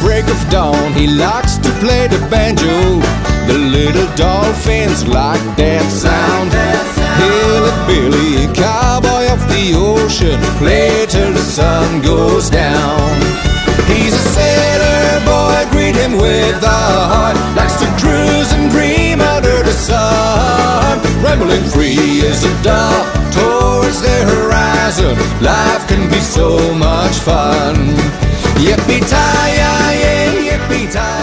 break of dawn. He likes to play the banjo. The little dolphins like that sound. Hillbilly, cowboy of the ocean, play till the sun goes down. He's a sailor boy, greet him with a heart. Likes to cruise and dream under the sun. Rambling free as a dove towards the horizon. Life can be so much fun. Yippee-ki-yay, yippee-ki-yay.